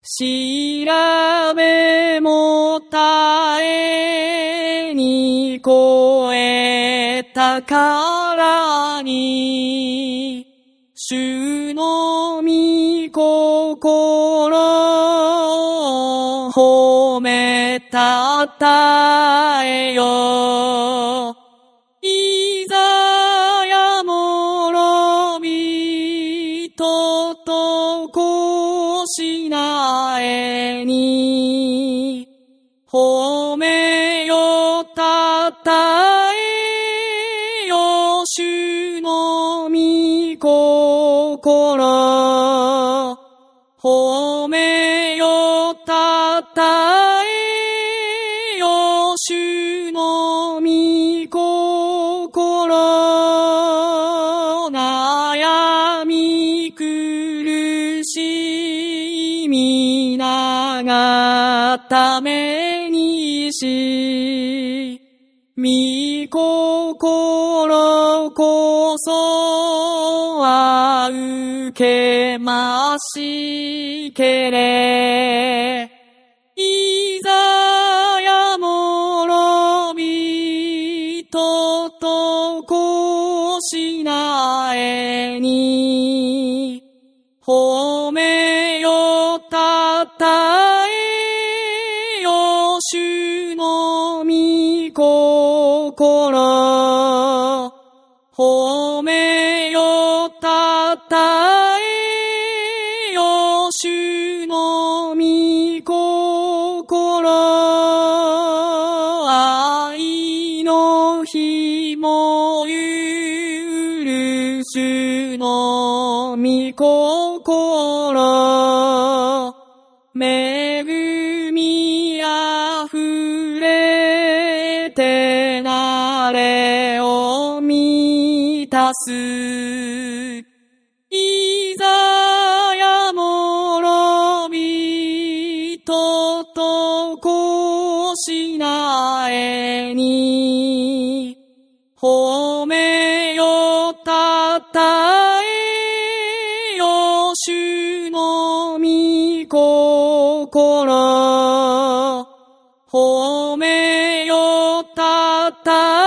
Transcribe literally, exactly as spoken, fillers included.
調べもたえに超えたからに、主の御心を褒めたたえよ。いざやもろびととこしなえに、褒めよたたえよ主の御心。褒めよたたえよ主の御心。悩み苦しみながためにし、御心こそは受けましけれ。いざやもろびととこしなえに、褒めよたたえよ主の御心。褒めよたたえよ主の御心。愛のひもゆる主の御心。恵みあふれてなれを満たす。いざやもろびととこしなえに、褒めよたたえよ主の御心。褒めよたた